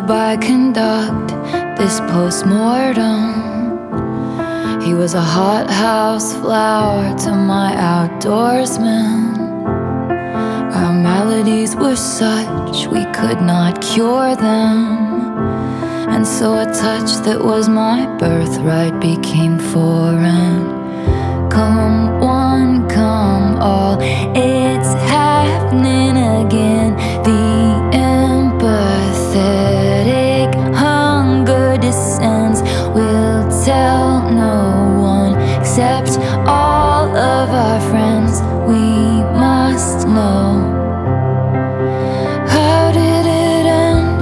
I conduct this post-mortem. He was a hothouse flower to my outdoorsman. Our maladies were such we could not cure them, and so a touch that was my birthright became foreign. Come one, come all, it's happening again. The empathetic hunger descends. We'll tell no one except all of our friends. We must know. How did it end?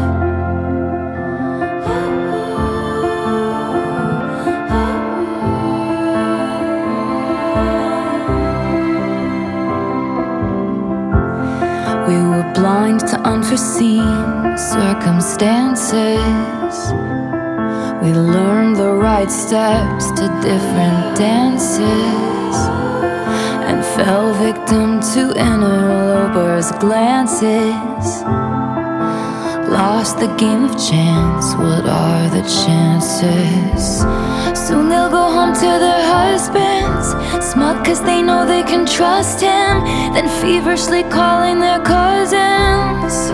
We were blind to unforeseen circumstances. We learned the right steps to different dances, and fell victim to interlopers' glances. Lost the game of chance, what are the chances? Soon they'll go home to their husbands, smug cause they know they can trust him, then feverishly calling their cousins.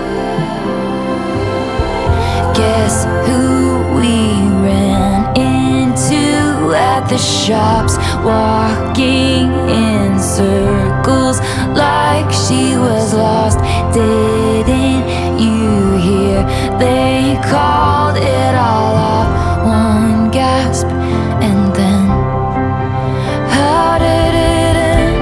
Guess who we ran into at the shops, walking in circles like she was lost. Didn't you hear? They called it all off. One gasp and then, how did it end?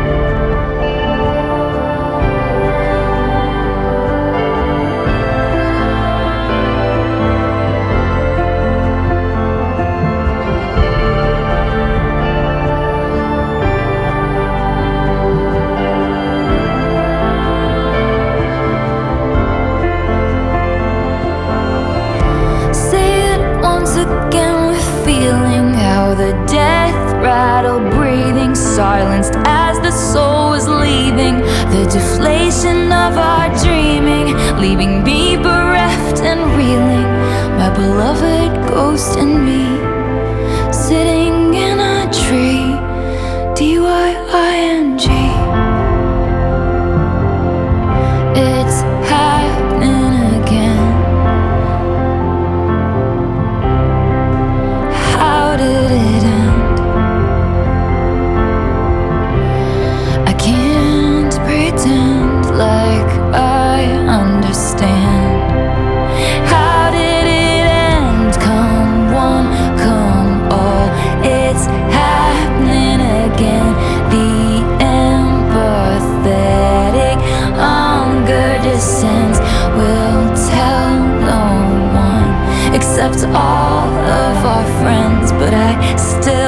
Again with feeling how the death rattle breathing silenced as the soul was leaving. The deflation of our dreaming, leaving me bereft and reeling. My beloved ghost and me, sitting in a tree. D-Y-I-N-G. It's happening again. How did it end? I can't pretend like I understand. How did it end? Come one, come all, it's happening again. The empathetic hunger descends. We'll tell no one except all of our friends, but I still